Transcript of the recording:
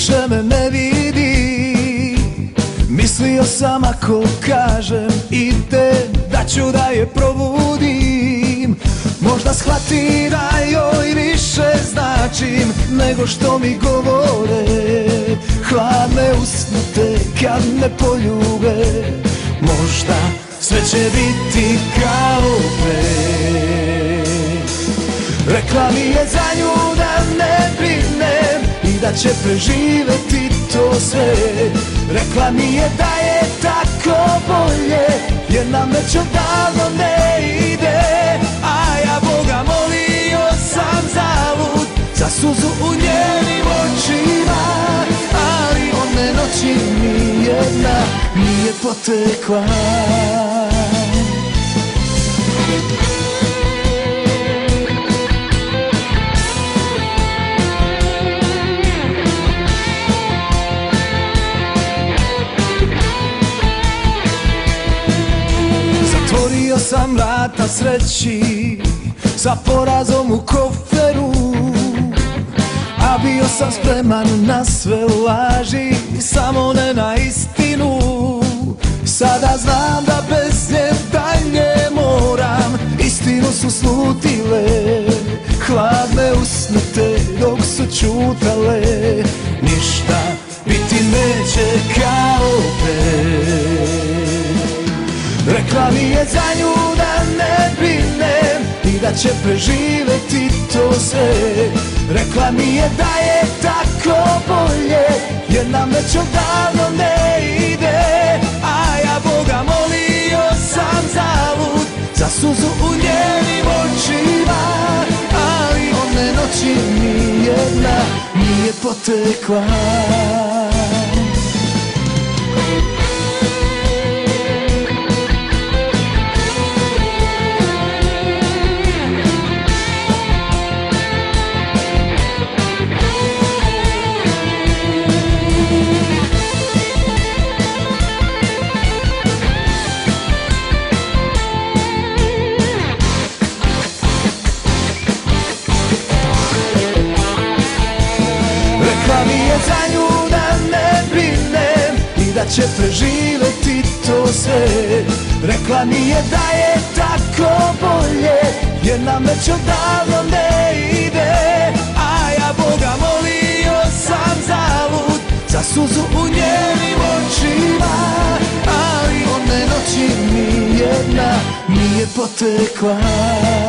više me ne vidi. Mislio sam ako kažem idem, da ću da je probudim. Možda shvati da joj više značim nego što mi govore. Hladne usnute kad me poljube, možda sve će biti kao pre. Rekla mi je za nju da ne brinem i da će preživeti to sve. Rekla mi je da je tako bolje, jer nam već odavno ne ide. A ja Boga molio sam zalud za suzu u njenim očima, ali one noći ni jedna nije potekla. Zatvorio sam vrata sreći sa porazom u koferu, a bio sam spreman na sve laži, samo ne na istinu. Sada znam da bez nje dalje moram, istinu su slutile. Hladne usnute dok su čutale, ništa biti neće kao pre. Rekla mi je za nju da ne brinem i da će preživeti to sve. Rekla mi je da je tako bolje, jer nam već odavno ne ide. A ja Boga molio sam zalud za suzu u njenim očima, ali one noći ni jedna nije potekla. Rekla mi je za nju da ne brinem i da će preživeti to sve. Rekla mi je da je tako bolje, jer nam već odavno ne ide. A ja Boga molio sam zalud za suzu u njenim očima, ali one noći ni jedna nije potekla.